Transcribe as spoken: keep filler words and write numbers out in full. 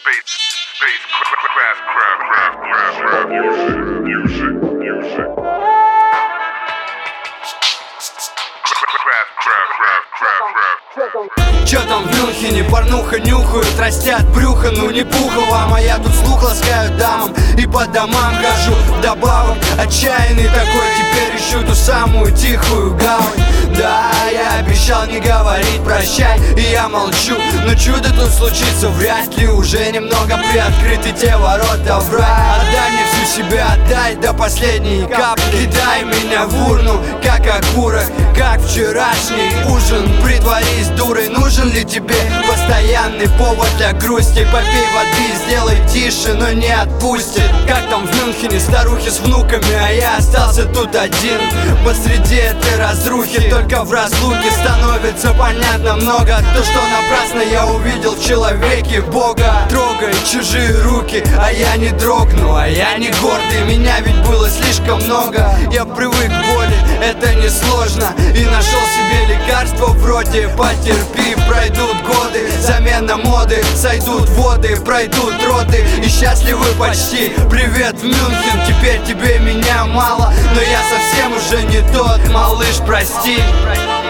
Space, space, craft, craft, craft, craft, craft, music, music, music. Craft, craft, craft, craft, craft. Чё там в Мюнхене, порнуха нюхают, растят брюхо, ну не пуха вам. А я тут слух ласкаю дамам и по домам хожу. Вдобавок отчаянный такой, теперь ищу ту самую тихую гавань. Да, я обещал не говорить прощай, и я молчу. Но чудо тут случится вряд ли, уже немного приоткрыты те ворота в рай. Отдай мне всю себя, отдай до последней капли. Кидай меня в урну, как окурок, как вчерашний ужин. Притворись дурой, нужен ли тебе постоянный повод для грусти? Попей воды, сделай тише, но не отпустит. Как там в Мюнхене старухи с внуками, а я остался тут один посреди этой разрухи. Только в разлуке становится понятно много. То, что напрасно я увидел в человеке Бога. Трогай чужие руки, а я не дрогну, а я не гордый. Меня ведь было слишком много. Я привык к боли, это несложно. И нашел себе лекарство вроде потерпи. Пройдут годы, замена моды, сойдут воды, пройдут роды, и счастливы почти. Привет, Мюнхен, теперь тебе меня мало, но я совсем уже не тот, малыш, прости.